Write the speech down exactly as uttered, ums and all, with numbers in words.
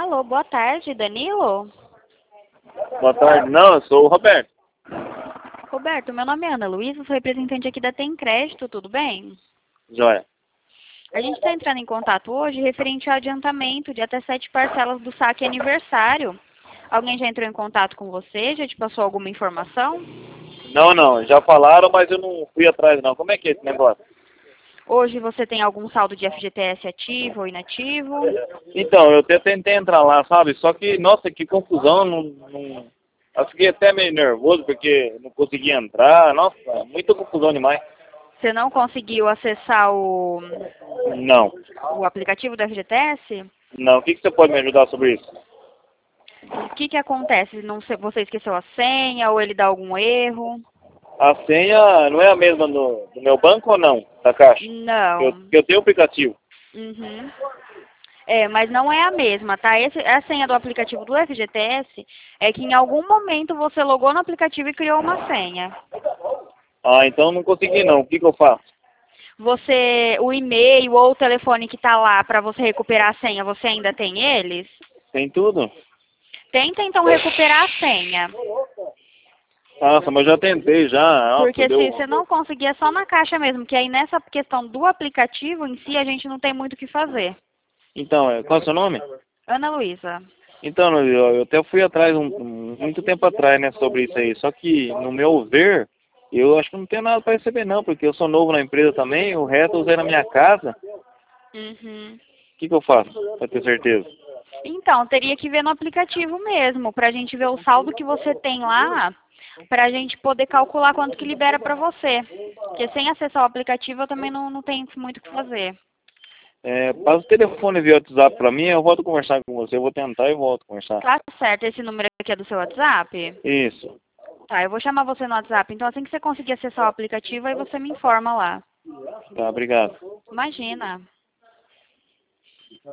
Alô, boa tarde, Danilo? Boa tarde. Não, eu sou o Roberto. Roberto, meu nome é Ana Luísa, sou representante aqui da Tem Crédito, tudo bem? Joia. A gente está entrando em contato hoje referente ao adiantamento de até sete parcelas do saque aniversário. Alguém já entrou em contato com você? Já te passou alguma informação? Não, não, já falaram, mas eu não fui atrás não. Como é que é esse negócio? Hoje você tem algum saldo de F G T S ativo ou inativo? Então, eu até tentei entrar lá, sabe? Só que, nossa, que confusão, não, não... Eu fiquei até meio nervoso porque não conseguia entrar. Nossa, muita confusão demais. Você não conseguiu acessar o, Não, o aplicativo do F G T S? não. O que, que você pode me ajudar sobre isso? O que que acontece? Não sei, você esqueceu a senha ou ele dá algum erro? A senha não é a mesma do, do meu banco ou não? Da caixa? Eu, Não. eu tenho o aplicativo. Uhum. É, mas não é a mesma, tá? Esse, a senha do aplicativo do F G T S é que em algum momento você logou no aplicativo e criou uma senha. Ah, então não consegui não. O que, que eu faço? Você, o e-mail ou o telefone que tá lá para você recuperar a senha, você ainda tem eles? Tem tudo? Tenta então recuperar a senha. Nossa, mas eu já tentei já. Nossa, Porque deu... se você não conseguir é só na caixa mesmo, que aí nessa questão do aplicativo em si a gente não tem muito o que fazer. Então, é, qual é o seu nome? Ana Luísa. Então, eu, eu até fui atrás, um, um- muito tempo atrás, né, sobre isso aí. Só que, no meu ver, eu acho que não tenho nada para receber não, porque eu sou novo na empresa também, o resto eu usei na minha casa. Uhum. O que, que eu faço, para ter certeza? Então, teria que ver no aplicativo mesmo, para a gente ver o saldo que você tem lá, para a gente poder calcular quanto que libera para você. Porque sem acessar o aplicativo eu também não, não tenho muito o que fazer. É, passa o telefone via WhatsApp para mim, eu volto a conversar com você. Eu vou tentar e volto a conversar. Tá certo, esse número aqui é do seu WhatsApp? Isso. Tá, eu vou chamar você no WhatsApp. Então, assim que você conseguir acessar o aplicativo, aí você me informa lá. Tá, obrigado. Imagina.